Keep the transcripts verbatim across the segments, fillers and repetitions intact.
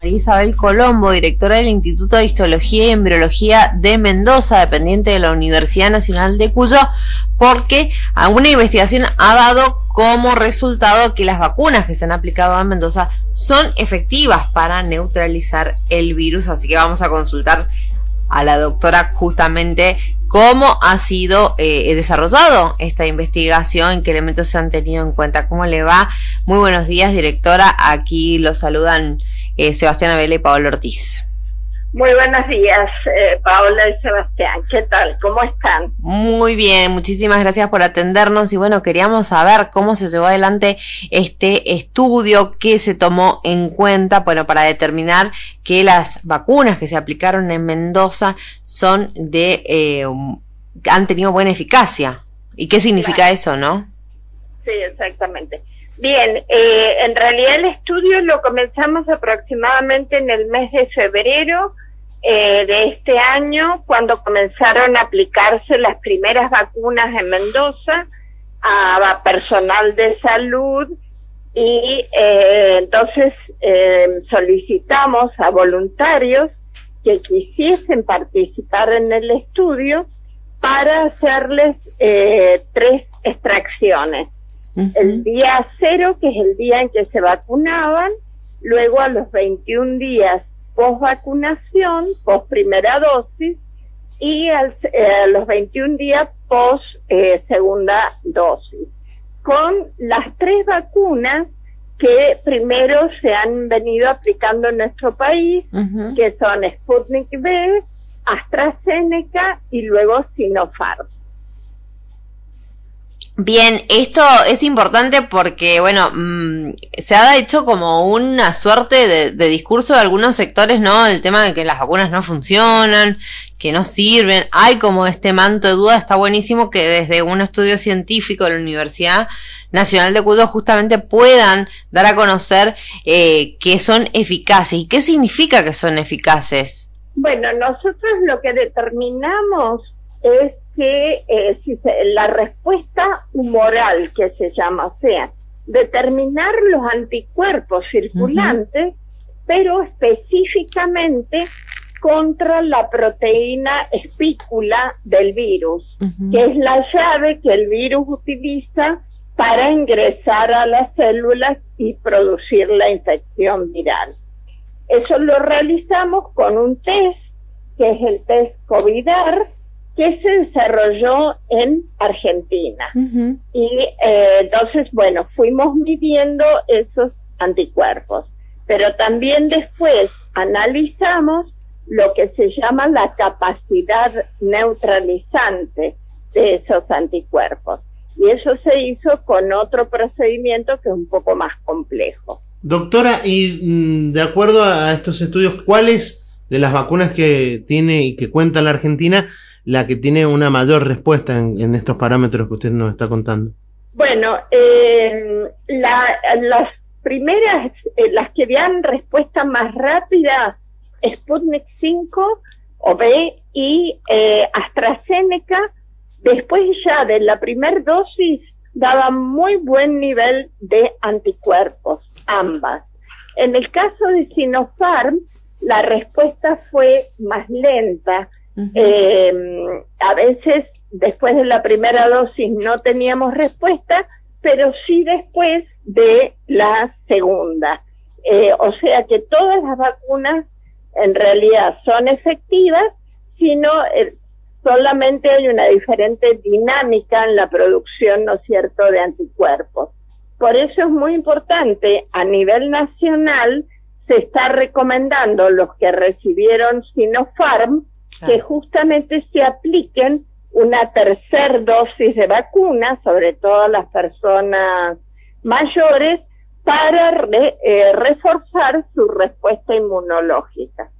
Isabel Colombo, directora del Instituto de Histología y Embriología de Mendoza, dependiente de la Universidad Nacional de Cuyo, porque alguna investigación ha dado como resultado que las vacunas que se han aplicado en Mendoza son efectivas para neutralizar el virus, así que vamos a consultar a la doctora justamente cómo ha sido eh, desarrollado esta investigación, qué elementos se han tenido en cuenta. ¿Cómo le va? Muy buenos días, directora. Aquí los saludan eh, Sebastián Abela y Paola Ortiz. Muy buenos días, eh, Paola y Sebastián. ¿Qué tal? ¿Cómo están? Muy bien, muchísimas gracias por atendernos. Y bueno, queríamos saber cómo se llevó adelante este estudio, qué se tomó en cuenta, bueno, para determinar que las vacunas que se aplicaron en Mendoza son de, eh, han tenido buena eficacia. ¿Y qué significa claro. eso, no? Sí, exactamente. Bien, eh, en realidad el estudio lo comenzamos aproximadamente en el mes de febrero eh, de este año, cuando comenzaron a aplicarse las primeras vacunas en Mendoza a personal de salud y eh, entonces eh, solicitamos a voluntarios que quisiesen participar en el estudio para hacerles eh, tres extracciones. Uh-huh. El día cero, que es el día en que se vacunaban, luego a los veintiún días post vacunación, post primera dosis, y al, eh, a los veintiún días post eh, segunda dosis, con las tres vacunas que primero se han venido aplicando en nuestro país, uh-huh. que son Sputnik V, AstraZeneca y luego Sinopharm. Bien, esto es importante porque, bueno, mmm, se ha hecho como una suerte de, de discurso de algunos sectores, ¿no? El tema de que las vacunas no funcionan, que no sirven. Hay como este manto de duda. Está buenísimo que desde un estudio científico de la Universidad Nacional de Cuyo justamente puedan dar a conocer eh, que son eficaces. ¿Y qué significa que son eficaces? Bueno, nosotros lo que determinamos es que eh, si se, la respuesta humoral, que se llama, o sea, determinar los anticuerpos circulantes, uh-huh. pero específicamente contra la proteína espícula del virus, uh-huh. que es la llave que el virus utiliza para ingresar a las células y producir la infección viral. Eso lo realizamos con un test, que es el test COVIDAR, que se desarrolló en Argentina. Uh-huh. Y eh, entonces, bueno, fuimos midiendo esos anticuerpos, pero también después analizamos lo que se llama la capacidad neutralizante de esos anticuerpos. Y eso se hizo con otro procedimiento que es un poco más complejo. Doctora, y de acuerdo a estos estudios, ¿cuáles de las vacunas que tiene y que cuenta la Argentina la que tiene una mayor respuesta en, en estos parámetros que usted nos está contando? Bueno, eh, la, las primeras, eh, las que dan respuesta más rápida, Sputnik cinco o B y eh, AstraZeneca, después ya de la primera dosis, daban muy buen nivel de anticuerpos, ambas. En el caso de Sinopharm, la respuesta fue más lenta. Uh-huh. Eh, a veces después de la primera dosis no teníamos respuesta, pero sí después de la segunda. Eh, o sea que todas las vacunas en realidad son efectivas, sino eh, solamente hay una diferente dinámica en la producción, ¿no es cierto?, de anticuerpos. Por eso es muy importante, a nivel nacional se está recomendando los que recibieron Sinopharm, que justamente se apliquen una tercer dosis de vacuna, sobre todo a las personas mayores, para re, eh, reforzar su respuesta inmunológica.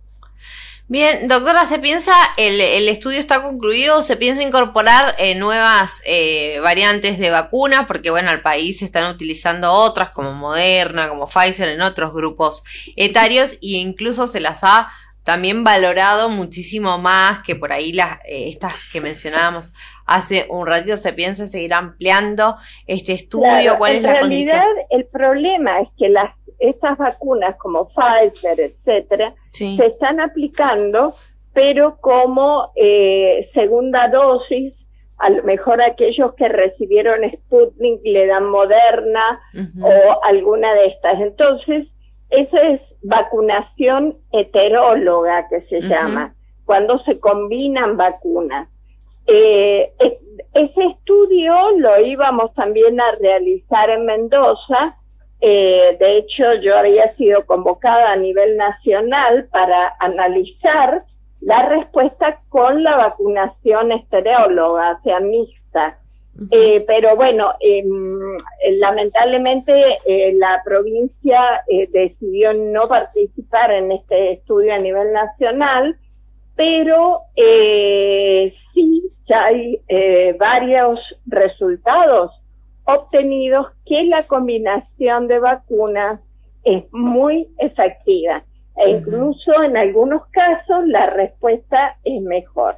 Bien, doctora, ¿se piensa, el, el estudio está concluido, se piensa incorporar eh, nuevas eh, variantes de vacunas? Porque, bueno, al país se están utilizando otras como Moderna, como Pfizer, en otros grupos etarios, e incluso se las ha también valorado muchísimo más que por ahí las eh, estas que mencionábamos hace un ratito. ¿Se piensa seguir ampliando este estudio? Claro, ¿Cuál es la condición? En realidad el problema es que las estas vacunas como Pfizer, etcétera, sí. se están aplicando, pero como eh, segunda dosis, a lo mejor aquellos que recibieron Sputnik le dan Moderna uh-huh. o alguna de estas. Entonces, esa es vacunación heteróloga que se uh-huh. llama, cuando se combinan vacunas. Eh, ese estudio lo íbamos también a realizar en Mendoza. Eh, de hecho, yo había sido convocada a nivel nacional para analizar la respuesta con la vacunación estereóloga, o sea, mixta. Uh-huh. Eh, pero bueno, eh, lamentablemente eh, la provincia eh, decidió no participar en este estudio a nivel nacional, pero eh, sí ya hay eh, varios resultados obtenidos que la combinación de vacunas es muy efectiva. E incluso uh-huh. en algunos casos la respuesta es mejor.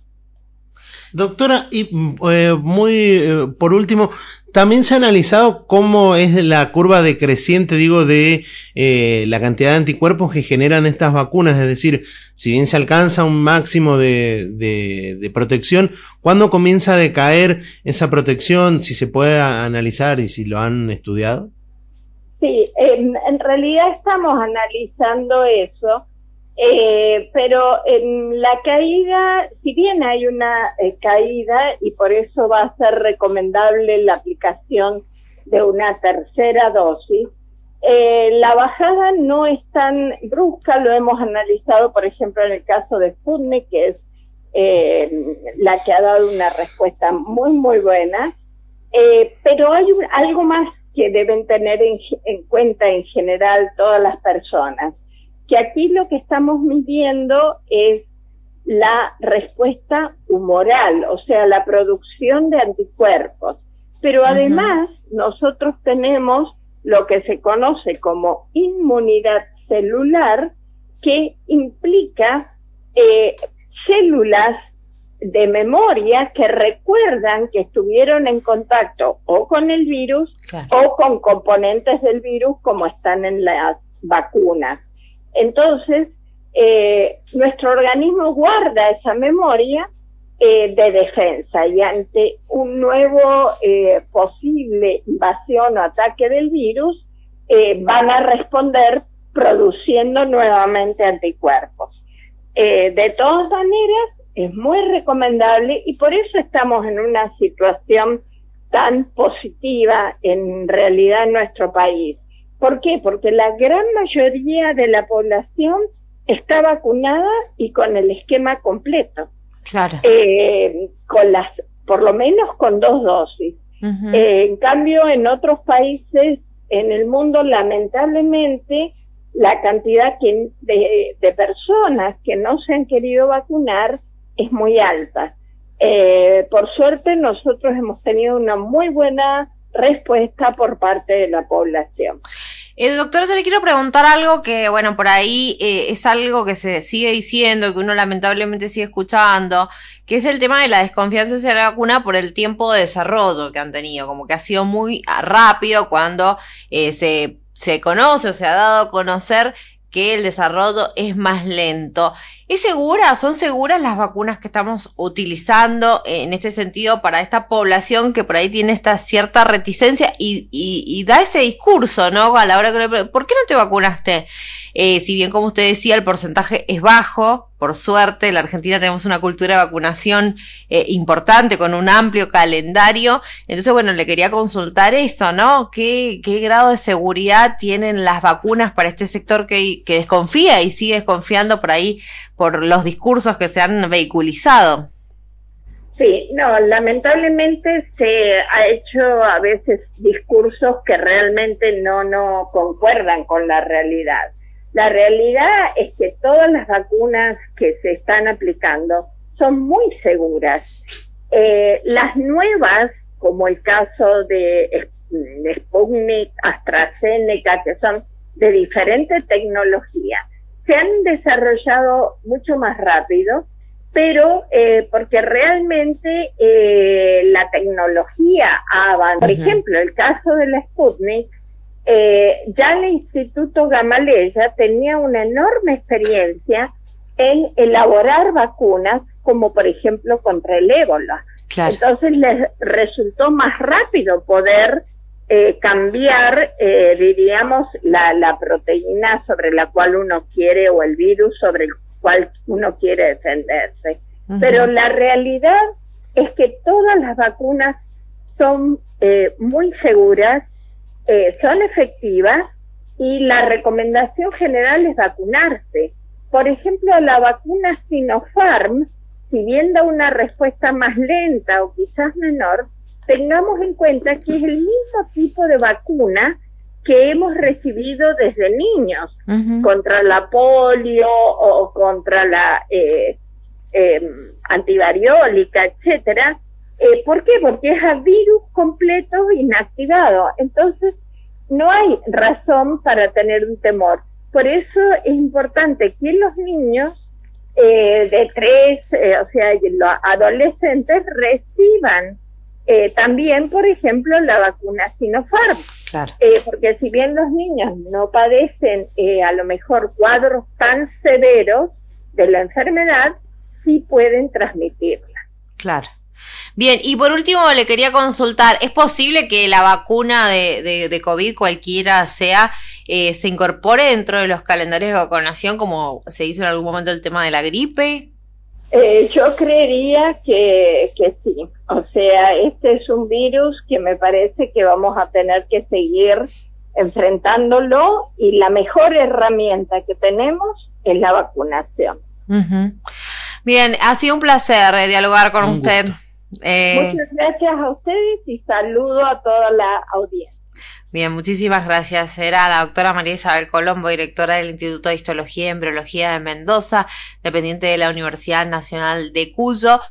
Doctora, y eh, muy eh, por último, también se ha analizado cómo es la curva decreciente, digo, de eh, la cantidad de anticuerpos que generan estas vacunas, es decir, si bien se alcanza un máximo de, de, de protección, ¿cuándo comienza a decaer esa protección? Si se puede analizar y si lo han estudiado. Sí, en, en realidad estamos analizando eso, eh, pero en la caída, si bien hay una eh, caída y por eso va a ser recomendable la aplicación de una tercera dosis, eh, la bajada no es tan brusca. Lo hemos analizado, por ejemplo, en el caso de Sputnik, que es eh, la que ha dado una respuesta muy, muy buena, eh, pero hay un, algo más que deben tener en, en cuenta en general todas las personas, que aquí lo que estamos midiendo es la respuesta humoral, o sea, la producción de anticuerpos, pero además uh-huh. nosotros tenemos lo que se conoce como inmunidad celular, que implica eh, células de memoria que recuerdan que estuvieron en contacto o con el virus claro. o con componentes del virus como están en las vacunas. Entonces, eh, nuestro organismo guarda esa memoria eh, de defensa y ante un nuevo eh, posible invasión o ataque del virus, eh, van a responder produciendo nuevamente anticuerpos. Eh, de todas maneras, es muy recomendable y por eso estamos en una situación tan positiva en realidad en nuestro país. ¿Por qué? Porque la gran mayoría de la población está vacunada y con el esquema completo. Claro. Eh, con las, por lo menos con dos dosis. Uh-huh. Eh, en cambio, en otros países en el mundo, lamentablemente, la cantidad que, de, de personas que no se han querido vacunar es muy alta. Eh, por suerte, nosotros hemos tenido una muy buena respuesta por parte de la población. Eh, doctora, yo le quiero preguntar algo que, bueno, por ahí eh, es algo que se sigue diciendo, que uno lamentablemente sigue escuchando, que es el tema de la desconfianza hacia la vacuna por el tiempo de desarrollo que han tenido, como que ha sido muy rápido cuando eh, se, se conoce o se ha dado a conocer que el desarrollo es más lento. ¿Es segura? ¿Son seguras las vacunas que estamos utilizando en este sentido para esta población que por ahí tiene esta cierta reticencia y, y, y da ese discurso, ¿no? A la hora que le preguntan, ¿por qué no te vacunaste? Eh, si bien, como usted decía, el porcentaje es bajo, por suerte, en la Argentina tenemos una cultura de vacunación eh, importante, con un amplio calendario. Entonces, bueno, le quería consultar eso, ¿no? ¿Qué, qué grado de seguridad tienen las vacunas para este sector que, que desconfía y sigue desconfiando por ahí por los discursos que se han vehiculizado? Sí, no, lamentablemente se ha hecho a veces discursos que realmente no, no concuerdan con la realidad. La realidad es que todas las vacunas que se están aplicando son muy seguras. Eh, las nuevas, como el caso de, de Sputnik, AstraZeneca, que son de diferente tecnología, se han desarrollado mucho más rápido, pero eh, porque realmente eh, la tecnología ha avanzado. Por ejemplo, el caso de la Sputnik, eh, ya el Instituto Gamaleya tenía una enorme experiencia en elaborar vacunas, como por ejemplo contra el ébola. Claro. Entonces les resultó más rápido poder eh, cambiar, eh, diríamos, la, la proteína sobre la cual uno quiere, o el virus sobre el cual uno quiere defenderse. Uh-huh. Pero la realidad es que todas las vacunas son eh, muy seguras, eh, son efectivas, y la recomendación general es vacunarse. Por ejemplo, la vacuna Sinopharm, si bien da una respuesta más lenta o quizás menor, tengamos en cuenta que es el mismo tipo de vacuna que hemos recibido desde niños, uh-huh, contra la polio o contra la eh, eh, antivariólica, etcétera. Eh, ¿Por qué? Porque es a virus completo inactivado. Entonces, no hay razón para tener un temor. Por eso es importante que los niños eh, de tres, eh, o sea, los adolescentes reciban eh, también, por ejemplo, la vacuna Sinopharm. Claro. Eh, porque si bien los niños no padecen eh, a lo mejor cuadros tan severos de la enfermedad, sí pueden transmitirla. Claro. Bien, y por último le quería consultar, ¿es posible que la vacuna de, de, de COVID, cualquiera sea, eh, se incorpore dentro de los calendarios de vacunación como se hizo en algún momento el tema de la gripe? Eh, yo creería que, que sí. O sea, este es un virus que me parece que vamos a tener que seguir enfrentándolo, y la mejor herramienta que tenemos es la vacunación. Uh-huh. Bien, ha sido un placer eh, dialogar con un usted. Gusto. Eh, Muchas gracias a ustedes y saludo a toda la audiencia. Bien, muchísimas gracias. Era la doctora María Isabel Colombo, directora del Instituto de Histología y Embriología de Mendoza, dependiente de la Universidad Nacional de Cuyo.